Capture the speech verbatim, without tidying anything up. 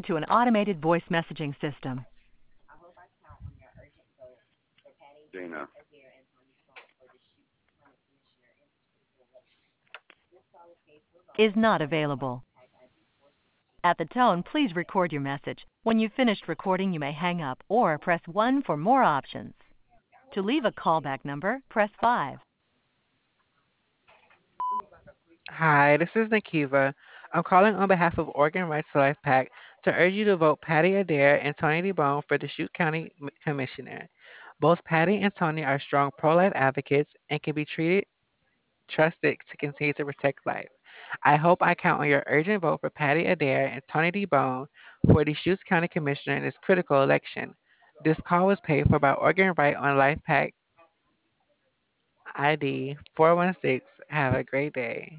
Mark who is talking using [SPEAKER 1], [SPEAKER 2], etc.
[SPEAKER 1] to an automated voice messaging system.
[SPEAKER 2] Gina.
[SPEAKER 1] Is not available. At the tone, please record your message. When you've finished recording, you may hang up or press one for more options. To leave a callback number, press five.
[SPEAKER 3] Hi, this is Nakiva. I'm calling on behalf of Oregon Rights to Life PAC to urge you to vote Patty Adair and Tony DeBone for the Shute County M- Commissioner. Both Patty and Tony are strong pro-life advocates and can be treated trusted to continue to protect life. I hope I count on your urgent vote for Patty Adair and Tony DeBone for the Shute County Commissioner in this critical election. This call was paid for by Oregon Right on Life PAC I D four one six. Have a great day.